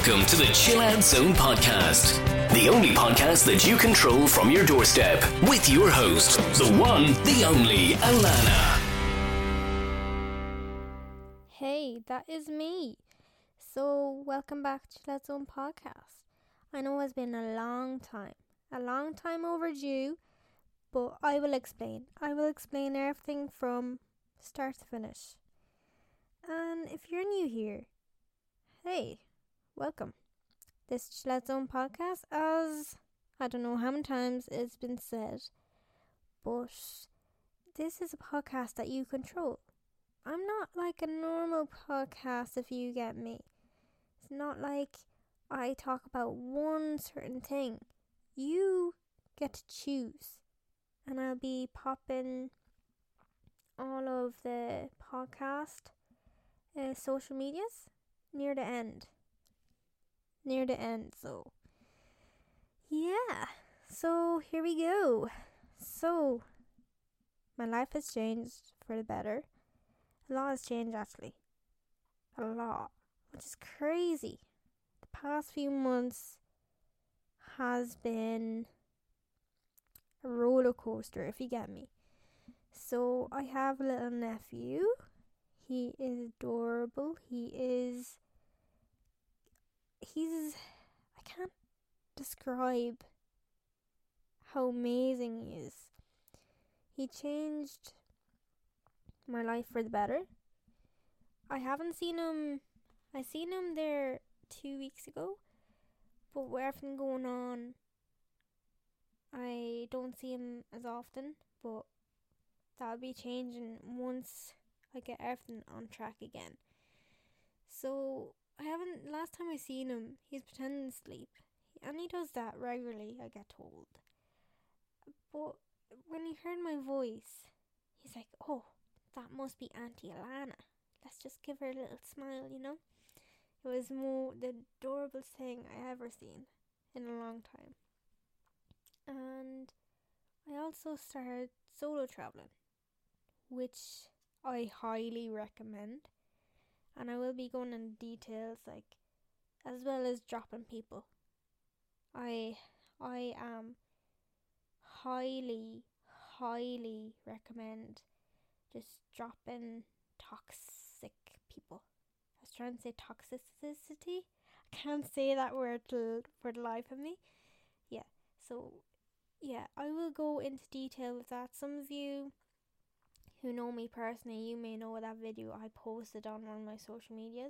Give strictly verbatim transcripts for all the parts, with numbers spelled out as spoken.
Welcome to the Chill Out Zone podcast, the only podcast that you control from your doorstep, with your host, the one, the only, Alana. Hey, that is me. So, welcome back to Chill Out Zone podcast. I know it's been a long time, a long time overdue, but I will explain. I will explain everything from start to finish. And if you're new here, hey, welcome. This Chill Out Zone podcast, as I don't know how many times it's been said, but this is a podcast that you control. I'm not like a normal podcast, if you get me. It's not like I talk about one certain thing. You get to choose. And I'll be popping all of the podcast uh, social medias near the end. Near the end, so yeah. So here we go. So my life has changed for the better. A lot has changed, actually. A lot. Which is crazy. The past few months has been a roller coaster, if you get me. So, I have a little nephew. He is adorable. He is... He's... I can't describe how amazing he is. He changed my life for the better. I haven't seen him. I seen him there two weeks ago, but with everything going on, I don't see him as often. But that'll be changing once I get everything on track again. So I haven't. Last time I seen him, he's pretending to sleep, and he does that regularly, I get told. But when he heard my voice, he's like, "Oh, that must be Auntie Alana. Let's just give her a little smile, you know?" It was more the adorable thing I ever seen in a long time. And I also started solo traveling, which I highly recommend. And I will be going into details, like, as well as dropping people. I I am highly, highly recommend just dropping toxic people. I was trying to say toxicity. I can't say that word to, for the life of me. Yeah, so, yeah, I will go into detail with that. Some of you who know me personally, you may know that video I posted on one of my social medias.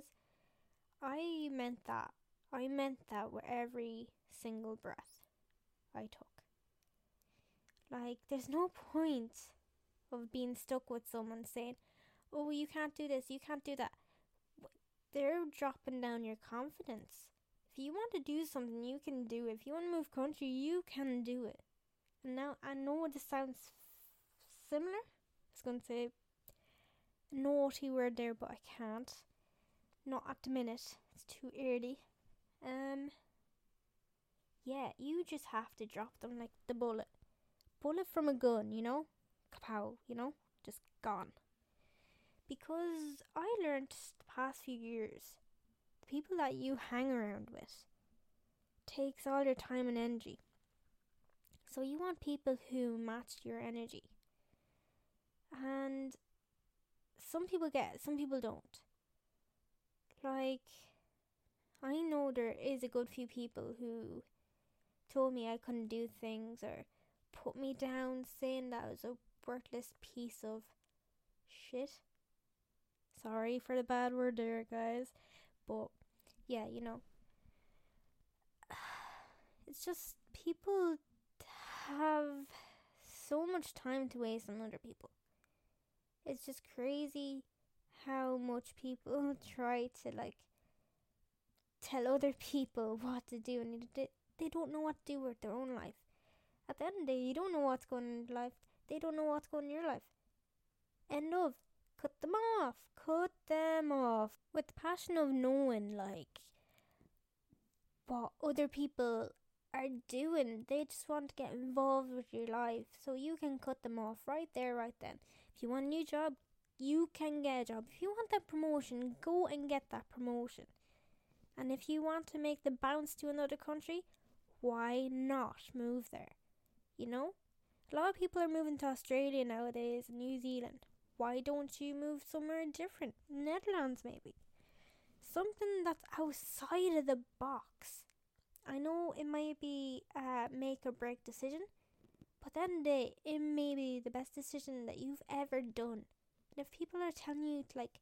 I meant that. I meant that with every single breath I took. Like, there's no point of being stuck with someone saying, "Oh, you can't do this, you can't do that." They're dropping down your confidence. If you want to do something, you can do it. If you want to move country, you can do it. And now, I know this sounds similar. I was going to say a naughty word there, but I can't. Not at the minute. It's too early. Um, yeah, you just have to drop them like the bullet. Bullet from a gun, you know? Kapow, you know? Just gone. Because I learned the past few years, the people that you hang around with takes all your time and energy. So you want people who match your energy. And some people get it, some people don't. Like, I know there is a good few people who told me I couldn't do things or put me down, saying that I was a worthless piece of shit. Sorry for the bad word there, guys. But, yeah, you know. It's just people have so much time to waste on other people. It's just crazy how much people try to, like, tell other people what to do, and they, they don't know what to do with their own life. At the end of the day, you don't know what's going on in your life. They don't know what's going on in your life. End of. Cut them off. Cut them off. With the passion of knowing, like, what other people are doing. They just want to get involved with your life. So you can cut them off right there, right then. If you want a new job, you can get a job. If you want that promotion, go and get that promotion. And if you want to make the bounce to another country, why not move there? You know? A lot of people are moving to Australia nowadays and New Zealand. Why don't you move somewhere different? Netherlands maybe. Something that's outside of the box. I know it might be a make or break decision, but then the it may be the best decision that you've ever done. And if people are telling you to like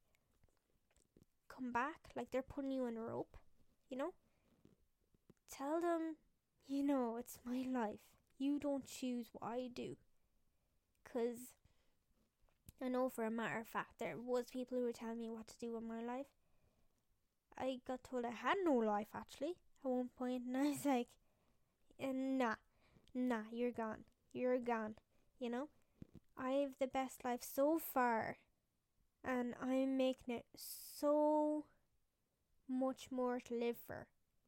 come back, like they're putting you on a rope, you know, tell them, you know, it's my life. You don't choose what I do. Because I know for a matter of fact there was people who were telling me what to do in my life. I got told I had no life actually at one point, and I was like, eh, nah, nah, you're gone. You're gone. You know? I have the best life so far, and I'm making it so much more to live for.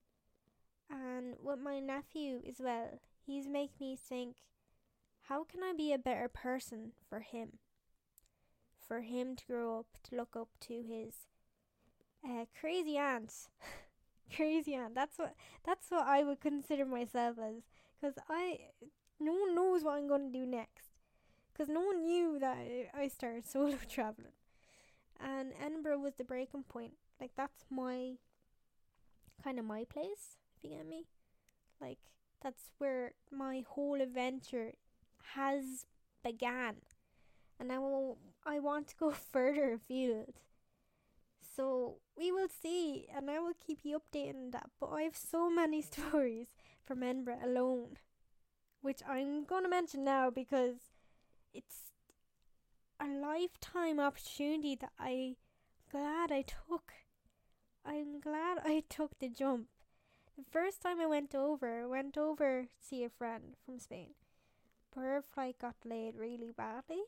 And with my nephew as well, he's making me think, how can I be a better person for him? For him to grow up, to look up to his uh, crazy aunt. Crazy aunt. That's what that's what I would consider myself as. Because I, no one knows what I'm going to do next. Because no one knew that I started solo traveling. And Edinburgh was the breaking point. Like, that's my, kind of my place, if you get me. Like, that's where my whole adventure has began. And now I want to go further afield. So we will see, and I will keep you updated on that. But I have so many stories from Edinburgh alone, which I'm going to mention now because it's a lifetime opportunity that I'm glad I took. I'm glad I took the jump. The first time I went over, I went over to see a friend from Spain. But her flight got delayed really badly.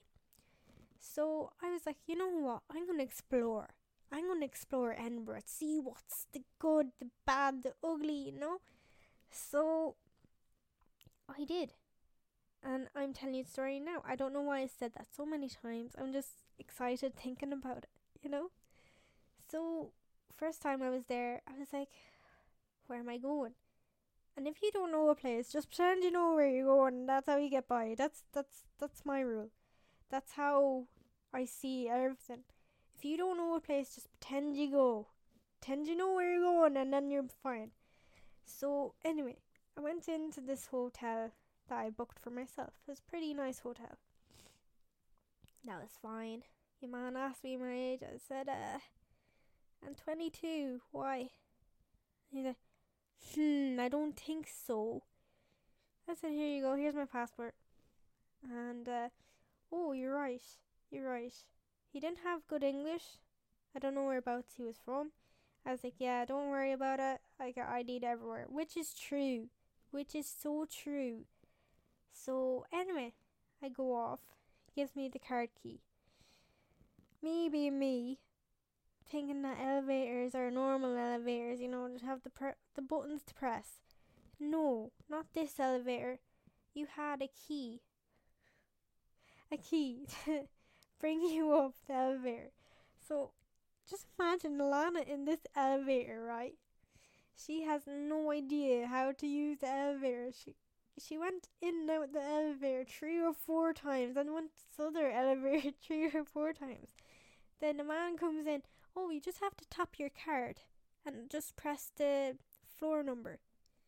So I was like, you know what? I'm going to explore. I'm going to explore Edinburgh. See what's the good, the bad, the ugly, you know? So I did. And I'm telling you the story now. I don't know why I said that so many times. I'm just excited thinking about it, you know? So first time I was there, I was like, where am I going? And if you don't know a place, just pretend you know where you're going. That's how you get by. That's that's that's my rule. That's how I see everything. If you don't know a place, just pretend you go. Pretend you know where you're going, and then you're fine. So anyway, I went into this hotel that I booked for myself. It was a pretty nice hotel. That was fine. Your man asked me my age. I said, uh, I'm twenty-two. Why? He's like, hmm, I don't think so. I said, here you go. Here's my passport. And, uh, oh, you're right. You're right. He didn't have good English. I don't know whereabouts he was from. I was like, yeah, don't worry about it. I got I D'd everywhere. Which is true. Which is so true. So, anyway, I go off. He gives me the card key. Me being me, thinking that elevators are normal elevators, you know, just have the pre- the buttons to press. No, not this elevator. You had a key. A key to bring you up the elevator. So, just imagine Lana in this elevator, right? She has no idea how to use the elevator. She she went in and out the elevator three or four times, and went to the other elevator three or four times. Then the man comes in. Oh, you just have to tap your card and just press the floor number.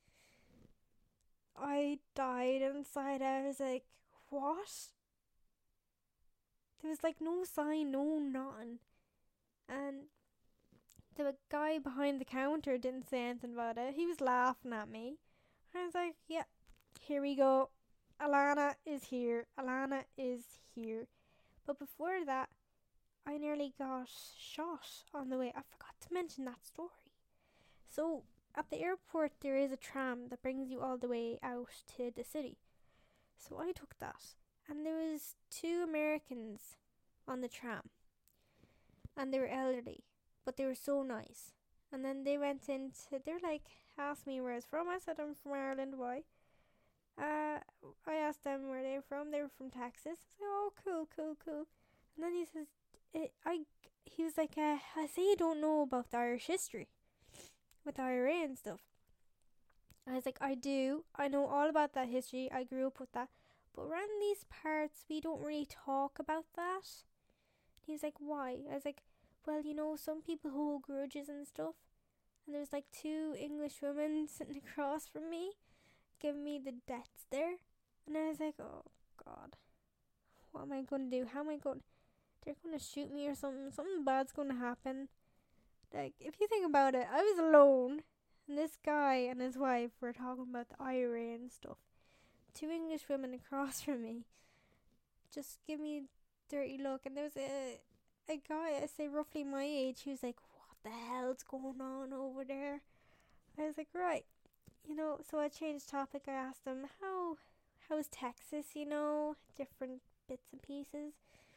I died inside. I was like, what? There was like no sign, no nothing. And the guy behind the counter didn't say anything about it. He was laughing at me. I was like, yeah, here we go. Alana is here. Alana is here. But before that, I nearly got shot on the way. I forgot to mention that story. So, at the airport, there is a tram that brings you all the way out to the city. So I took that. And there was two Americans on the tram. And they were elderly. But they were so nice. And then they went into, they're like, asked me where I was from. I said I'm from Ireland. Why? Uh, I asked them where they were from. They were from Texas. I said, oh, cool, cool, cool. And then he says, It, I, he was like, uh, I say you don't know about the Irish history. With with I R A and stuff? I was like, I do. I know all about that history. I grew up with that. But around these parts, we don't really talk about that. He was like, why? I was like, well, you know, some people hold grudges and stuff. And there was like two English women sitting across from me, giving me the death stare. And I was like, oh, God. What am I going to do? How am I going? They're going to shoot me or something. Something bad's going to happen. Like, if you think about it, I was alone. And this guy and his wife were talking about the I R A and stuff. Two English women across from me just give me a dirty look. And there was a, a guy, I say roughly my age, he was like, what the hell's going on over there? I was like, right. You know, so I changed topic. I asked him, how, how's Texas, you know, different bits and pieces.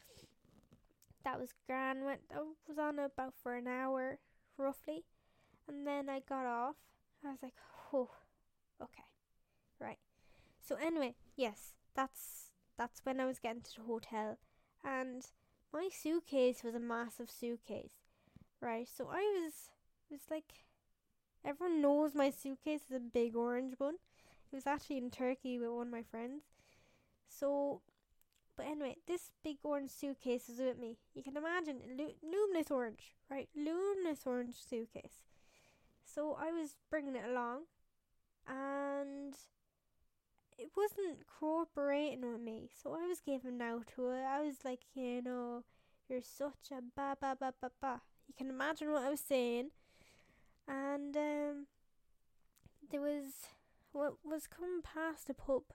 That was grand. Went, I was on about for an hour, roughly. And then I got off. I was like, oh, okay, right. So anyway, yes, that's that's when I was getting to the hotel. And my suitcase was a massive suitcase, right? So I was, it was like, everyone knows my suitcase is a big orange one. It was actually in Turkey with one of my friends. So, but anyway, this big orange suitcase is with me. You can imagine, lu- luminous orange, right? Luminous orange suitcase. So I was bringing it along, and it wasn't cooperating with me. So I was giving out to it. I was like, you know, you're such a ba ba ba ba ba. You can imagine what I was saying. And um, there was what was coming past a pub,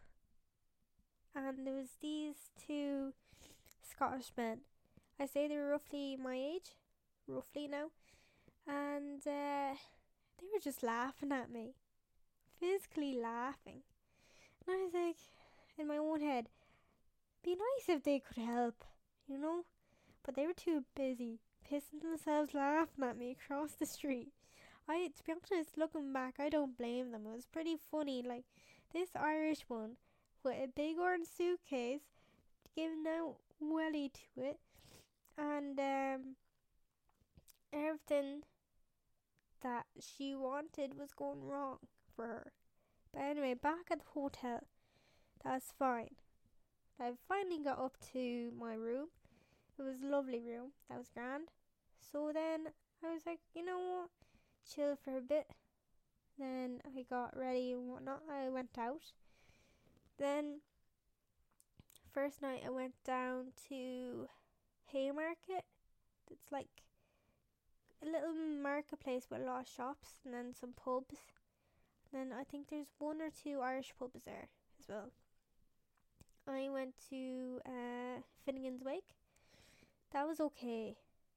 and there was these two Scottish men. I say they were roughly my age, roughly now, and uh, they were just laughing at me, physically laughing. And I was like, in my own head, be nice if they could help, you know? But they were too busy pissing themselves laughing at me across the street. I, to be honest, looking back, I don't blame them. It was pretty funny. Like, this Irish one with a big orange suitcase, giving out welly to it, and um, everything that she wanted was going wrong for her. But anyway, back at the hotel, that's fine. I finally got up to my room. It was a lovely room. That was grand. So then I was like, you know what? Chill for a bit. Then I got ready and whatnot. I went out. Then, first night I went down to Haymarket. It's like a little marketplace with a lot of shops and then some pubs. Then I think there's one or two Irish pubs there as well. I went to uh, Finnegan's Wake. That was okay.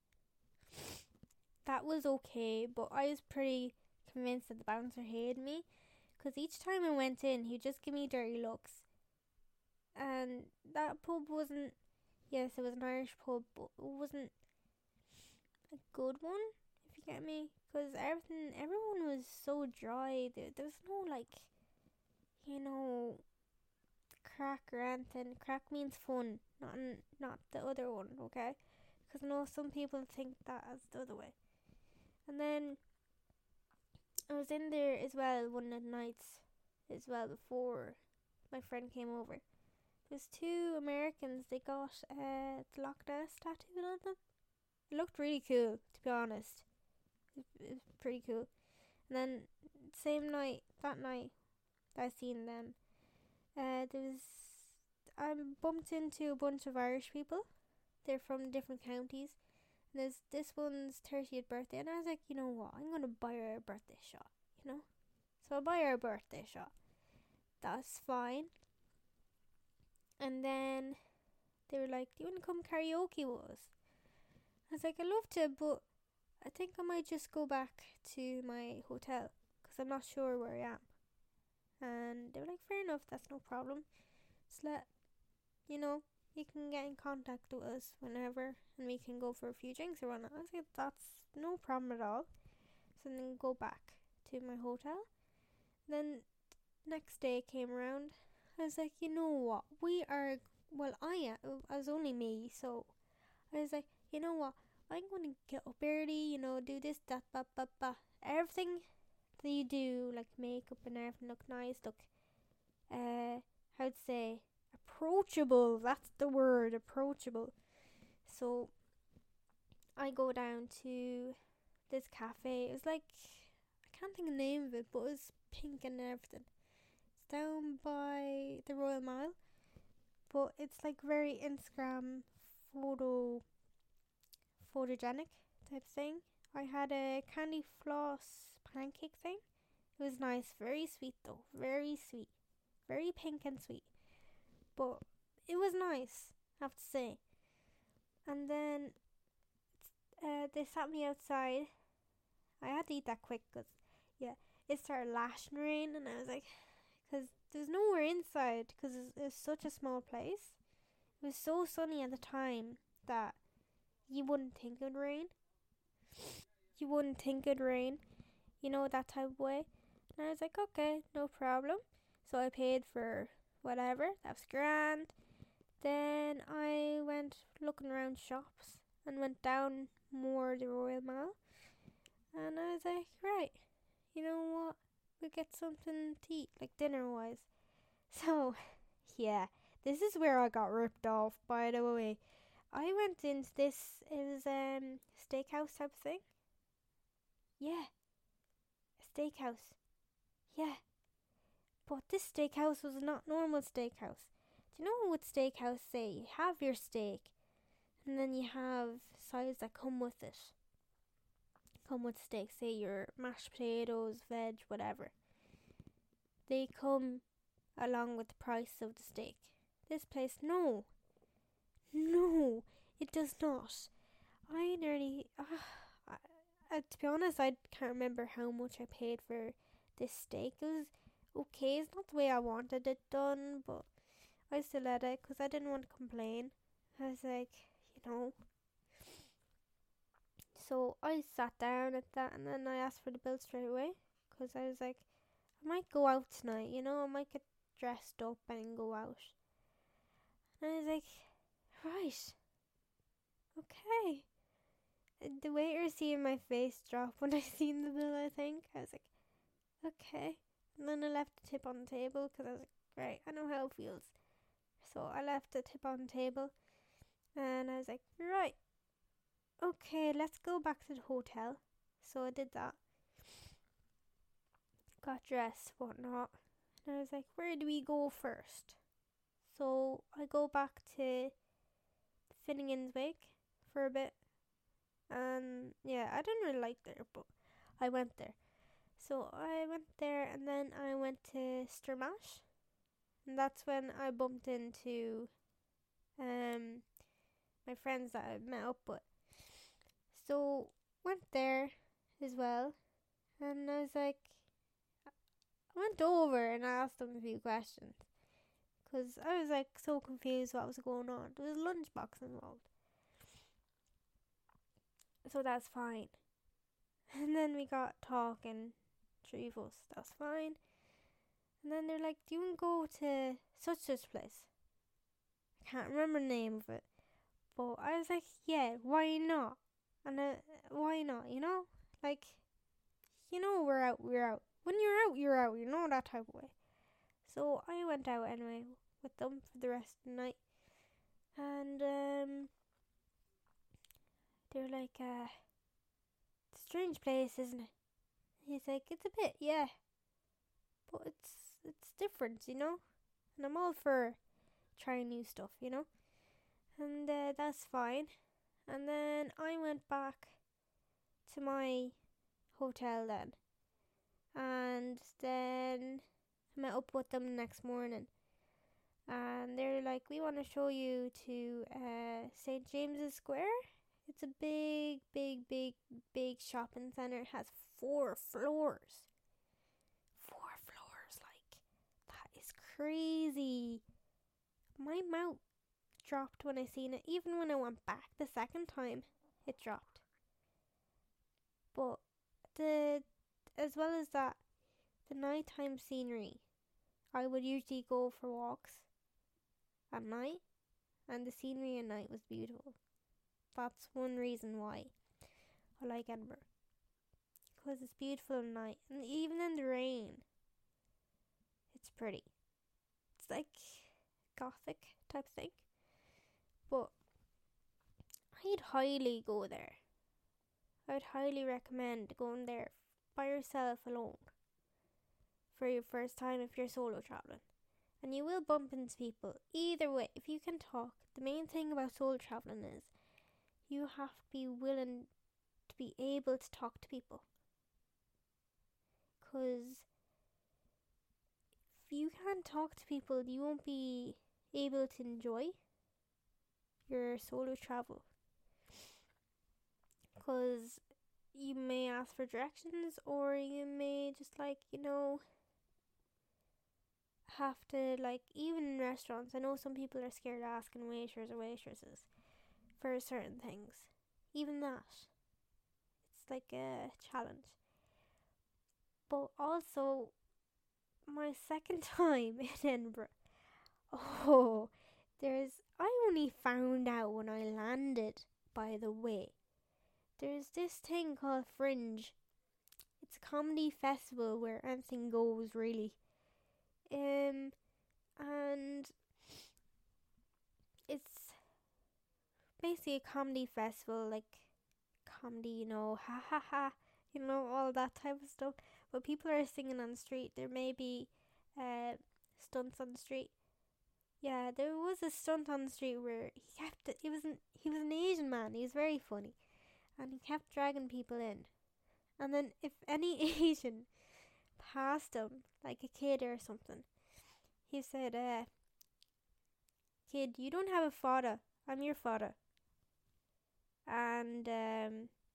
That was okay, but I was pretty convinced that the bouncer hated me, because each time I went in, he'd just give me dirty looks. And that pub wasn't, yes, it was an Irish pub, but it wasn't a good one, if you get me, because everything, everyone was so dry. There, there was no, like, you know, crack or anything. Crack means fun, not not the other one, okay? Because I know some people think that as the other way. And then I was in there as well one of the nights as well before my friend came over. There's two Americans. They got uh, the Loch Ness tattooed on them. It looked really cool, to be honest. It, it was pretty cool. And then same night, that night that I seen them, uh, there was I bumped into a bunch of Irish people. They're from different counties. And there's this one's thirtieth birthday, and I was like, you know what? I'm gonna buy her a birthday shot, you know. So I buy her a birthday shot. That's fine. And then they were like, do you want to come karaoke with us? I was like, I'd love to, but I think I might just go back to my hotel, because I'm not sure where I am. And they were like, fair enough, that's no problem. Just let, you know, you can get in contact with us whenever, and we can go for a few drinks or whatnot. I was like, that's no problem at all. So then go back to my hotel. Then next day came around. I was like, you know what? We are, well, I am, I was only me, so I was like, you know what? I'm going to get up early, you know, do this, that, ba, ba, ba. Everything that you do, like makeup and everything, look nice, look, uh, how'd say, approachable. That's the word, approachable. So I go down to this cafe. It was like, I can't think of the name of it, but it was pink and everything. It's down by the Royal Mile, but it's like very Instagram photo photogenic type thing. I had a candy floss pancake thing. It was nice, very sweet though, very sweet, very pink and sweet, but it was nice, I have to say. And then uh, they sat me outside. I had to eat that quick because, yeah, it started lashing rain, and I was like, because there's nowhere inside because it's, it's such a small place. It was so sunny at the time that you wouldn't think it would rain. You wouldn't think it'd rain, you know, that type of way. And I was like, okay, no problem. So I paid for whatever, that was grand. Then I went looking around shops and went down more the Royal Mile. And I was like, right, you know what, we'll get something to eat, like dinner wise. So, yeah, this is where I got ripped off, by the way. I went into this, it was um steakhouse type thing. Yeah, a steakhouse. Yeah, but this steakhouse was not normal steakhouse. Do you know what steakhouse say? You have your steak, and then you have sides that come with it. Come with steak, say your mashed potatoes, veg, whatever. They come along with the price of the steak. This place, no. No, it does not. I nearly... Uh, I, uh, to be honest, I can't remember how much I paid for this steak. It was okay. It's not the way I wanted it done, but I still had it because I didn't want to complain. I was like, you know. So I sat down at that, and then I asked for the bill straight away because I was like, I might go out tonight, you know. I might get dressed up and go out. And I was like, right, okay. The waiter seeing my face drop when I seen the bill, I think. I was like, okay. And then I left the tip on the table because I was like, great, I know how it feels. So I left the tip on the table, and I was like, right, okay, let's go back to the hotel. So I did that. Got dressed, whatnot. And I was like, where do we go first? So I go back to Finnegan's Wake for a bit. And yeah, I didn't really like there, but I went there. So I went there, and then I went to Sturmash. And that's when I bumped into um my friends that I met up with. So went there as well, and I was like, I went over and I asked them a few questions because I was like so confused what was going on. There was a lunchbox involved, so that's fine. And then we got talking, three of us, that's fine. And then they're like, do you want to go to such such place? I can't remember the name of it, but I was like, yeah, why not? And uh, why not, you know? Like, you know, we're out, we're out. When you're out, you're out, you know, that type of way. So I went out anyway with them for the rest of the night. And um, they were like, uh, it's a strange place, isn't it? He's like, it's a bit, yeah. But it's it's different, you know? And I'm all for trying new stuff, you know? And uh, that's fine. And then I went back to my hotel then. And then I met up with them the next morning. And they're like, we want to show you to uh, Saint James's Square. It's a big, big, big, big shopping centre. It has four floors. Four floors, like, that is crazy. My mouth dropped when I seen it. Even when I went back the second time, it dropped. But the as well as that, the nighttime scenery, I would usually go for walks at night, and the scenery at night was beautiful. That's one reason why I like Edinburgh, because it's beautiful at night, and even in the rain, it's pretty. It's like gothic type thing, but I'd highly go there. I'd highly recommend going there by yourself alone for your first time if you're solo traveling. And you will bump into people. Either way, if you can talk, the main thing about solo traveling is you have to be willing to be able to talk to people. Because if you can't talk to people, you won't be able to enjoy your solo travel. Because you may ask for directions, or you may just like, you know, have to, like, even in restaurants, I know some people are scared of asking waiters or waitresses for certain things. Even that, it's like a challenge. But also, my second time in Edinburgh, oh, there's, I only found out when I landed, by the way. There's this thing called Fringe. It's a comedy festival where anything goes, really. Um, and it's basically a comedy festival, like comedy, you know, ha ha ha, you know, all that type of stuff. But people are singing on the street. There may be uh, stunts on the street. Yeah, there was a stunt on the street where he kept it. He was an, he was an Asian man. He was very funny, and he kept dragging people in. And then if any Asian passed him, like a kid or something, he said, uh, "Kid, you don't have a father. I'm your father." And um,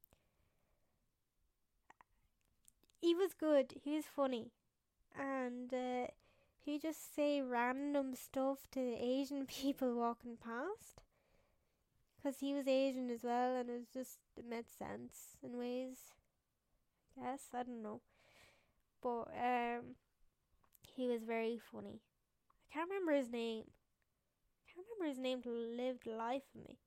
he was good. He was funny, and uh, he just say random stuff to Asian people walking past, because he was Asian as well, and it was just, it made sense in ways. I guess, I don't know, but um, he was very funny. I can't remember his name. I can't remember his name to live the life of me.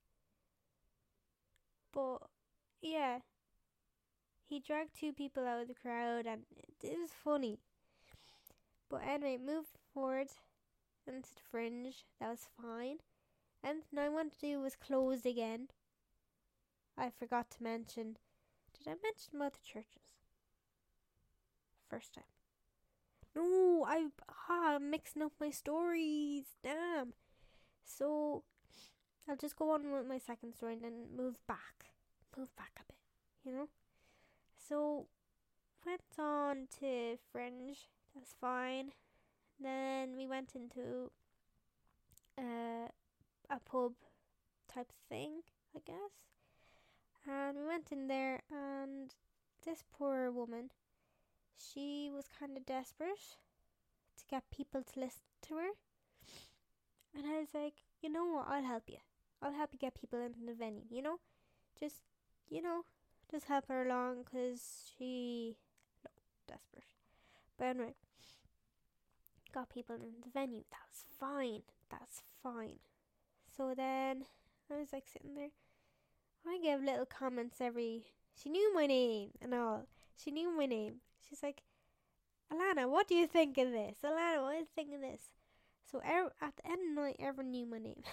But yeah, he dragged two people out of the crowd, and it, it was funny. But anyway, moved forward into the Fringe. That was fine. And now I wanted to do was closed again. I forgot to mention. Did I mention about the churches? First time. No, I ah, I'm mixing up my stories. Damn. So I'll just go on with my second story and then move back. Move back a bit, you know? So went on to Fringe. That's fine. Then we went into uh, a pub type thing, I guess. And we went in there, and this poor woman, she was kind of desperate to get people to listen to her. And I was like, you know what, I'll help you. I'll help you get people into the venue, you know? Just, you know, just help her along, because she looked desperate. But anyway, got people in the venue. That was fine. That's fine. So then I was like sitting there. I gave little comments every. She knew my name and all. She knew my name. She's like, "Alana, what do you think of this? Alana, what do you think of this?" So er- at the end of the night, everyone knew my name.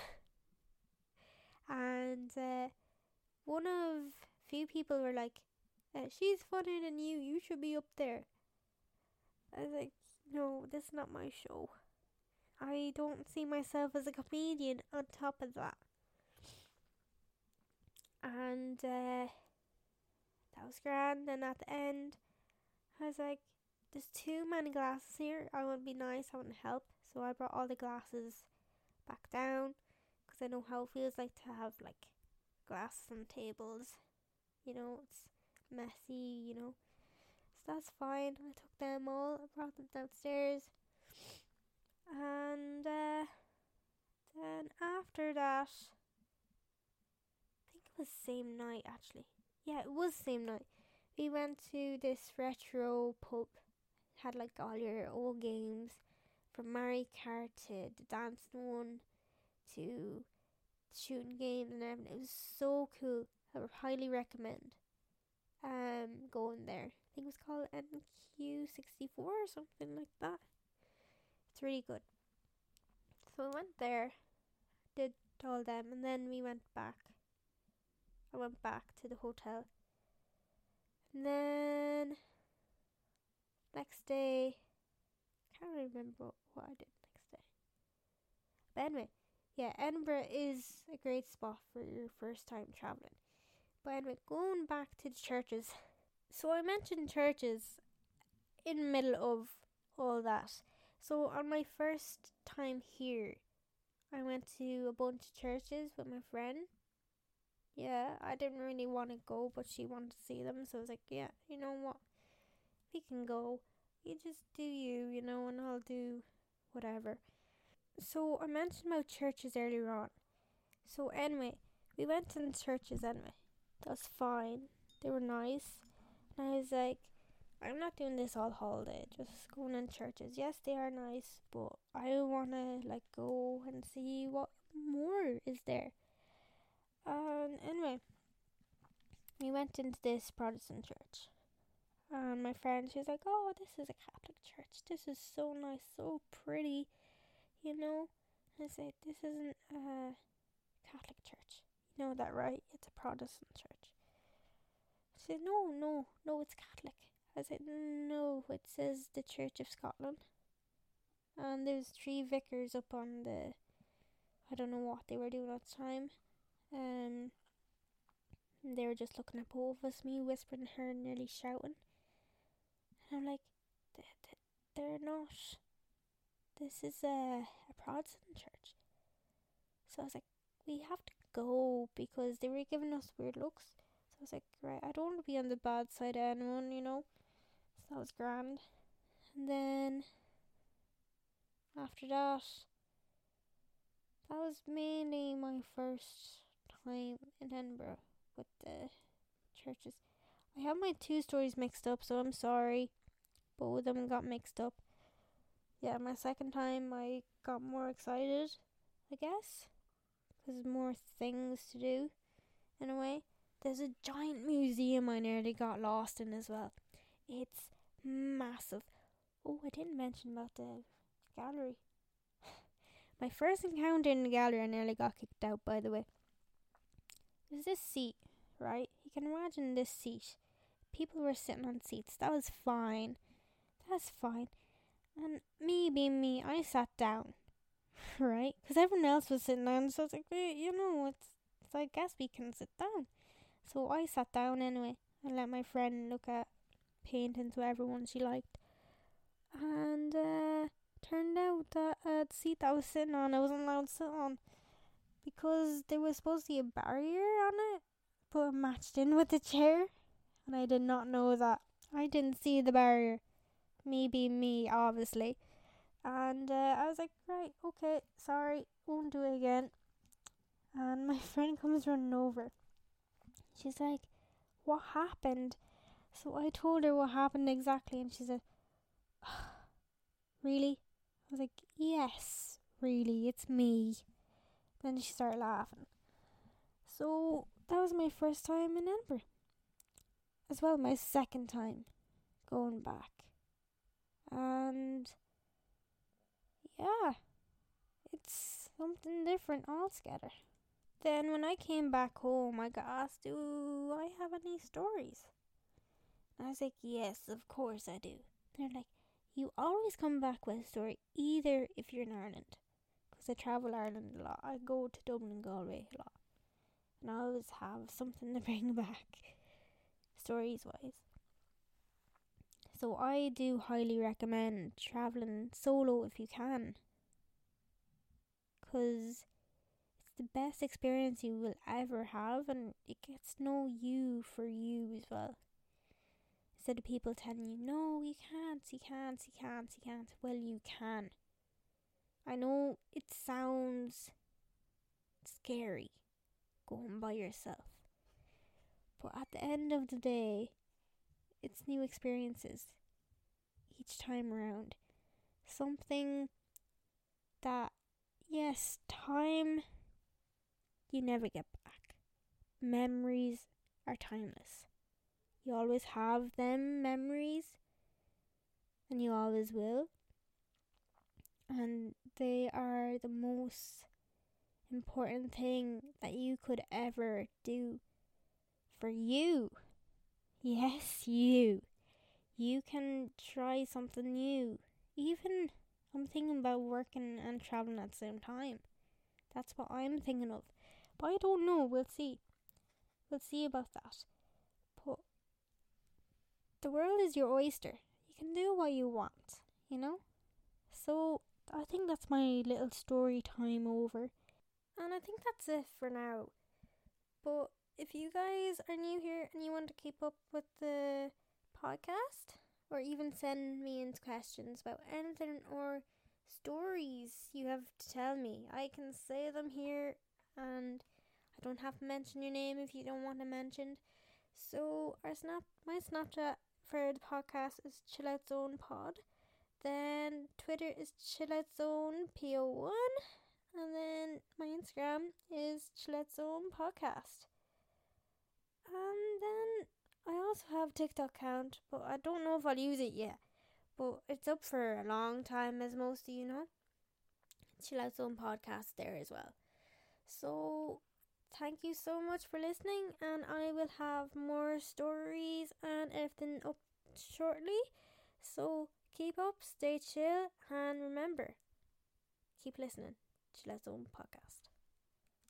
And uh, one of few people were like, uh, "She's funnier than you. You should be up there." I was like, no, this is not my show. I don't see myself as a comedian on top of that. And uh, that was grand. And at the end, I was like, there's too many glasses here. I want to be nice. I want to help. So I brought all the glasses back down, because I know how it feels like to have like glasses on tables. You know, it's messy, you know. So that's fine. I took them all. I brought them downstairs. And uh, then after that, I think it was the same night actually. Yeah, it was the same night. We went to this retro pub. Had like all your old games, from Mario Kart to the dancing one to shooting games and everything. It was so cool. I would highly recommend. um, going there. I think it was called N Q sixty-four or something like that. It's really good. So we went there, did all them, and then we went back. I went back to the hotel. And then next day, I can't remember what I did next day. But anyway, yeah, Edinburgh is a great spot for your first time travelling. But anyway, going back to the churches. So I mentioned churches in the middle of all that. So on my first time here, I went to a bunch of churches with my friend. Yeah, I didn't really want to go, but she wanted to see them. So I was like, yeah, you know what? We can go. You just do you, you know, and I'll do whatever. So I mentioned about churches earlier on. So anyway, we went to the churches anyway. That was fine. They were nice. And I was like, I'm not doing this all holiday, just going in churches. Yes, they are nice, but I want to like go and see what more is there. And anyway, we went into this Protestant church. And my friend, she was like, oh, this is a Catholic church. This is so nice, so pretty, you know. And I said, this isn't a Catholic church. You know that, right? It's a Protestant church. She said, no, no, no, it's Catholic. I said, no, it says the Church of Scotland. And there's three vicars up on the, I don't know what they were doing at the time. Um, they were just looking at both of us, me whispering to her, nearly shouting. And I'm like, they're not, this is a, a Protestant church. So I was like, we have to go, because they were giving us weird looks. So I was like, right, I don't want to be on the bad side of anyone, you know. So that was grand. And then after that, that was mainly my first time in Edinburgh with the churches. I have my two stories mixed up, so I'm sorry. Both of them got mixed up. Yeah, my second time I got more excited, I guess, because more things to do, in a way. There's a giant museum I nearly got lost in as well. It's massive. Oh, I didn't mention about the gallery. My first encounter in the gallery, I nearly got kicked out, by the way. There's this seat, right? You can imagine this seat. People were sitting on seats. That was fine. That's fine. And me being me, I sat down, right? Because everyone else was sitting down, so I was like, hey, you know, it's, it's, I guess we can sit down. So I sat down anyway and let my friend look at paintings, whatever one she liked. And uh, turned out that uh, the seat that I was sitting on, I wasn't allowed to sit on, because there was supposed to be a barrier on it, but it matched in with the chair. And I did not know that. I didn't see the barrier. Me being me, obviously. And uh, I was like, right, okay, sorry, won't do it again. And my friend comes running over. She's like, what happened? So I told her what happened exactly, and she said, oh, really? I was like, yes, really, it's me. Then she started laughing. So that was my first time in Edinburgh. As well, my second time going back. And yeah, it's something different altogether. Then when I came back home, I got asked, do I have any stories? And I was like, yes, of course I do. They're like, you always come back with a story, either if you're in Ireland, because I travel Ireland a lot. I go to Dublin and Galway a lot, and I always have something to bring back, stories wise. So I do highly recommend travelling solo if you can, because it's the best experience you will ever have, and it gets to know you for you as well. Instead of people telling you, no, you can't, you can't, you can't, you can't. Well, you can. I know it sounds scary going by yourself, but at the end of the day, it's new experiences each time around. Something that, yes, time you never get back. Memories are timeless. You always have them memories, and you always will. And they are the most important thing that you could ever do for you. Yes, you. You can try something new. Even I'm thinking about working and traveling at the same time. That's what I'm thinking of. But I don't know. We'll see. We'll see about that. But the world is your oyster. You can do what you want, you know? So I think that's my little story time over. And I think that's it for now. But if you guys are new here and you want to keep up with the podcast, or even send me in questions about anything or stories you have to tell me, I can say them here, and I don't have to mention your name if you don't want it mentioned. So our snap, my Snapchat for the podcast is Chill Out Zone Pod. Then Twitter is Chill Out Zone P O one. And then my Instagram is Chill Out Zone Podcast. And then I also have a TikTok account, but I don't know if I'll use it yet. But it's up for a long time, as most of you know. Chill Out Zone Podcast there as well. So thank you so much for listening, and I will have more stories and everything up shortly. So keep up, stay chill, and remember, keep listening. Chill Out Zone Podcast.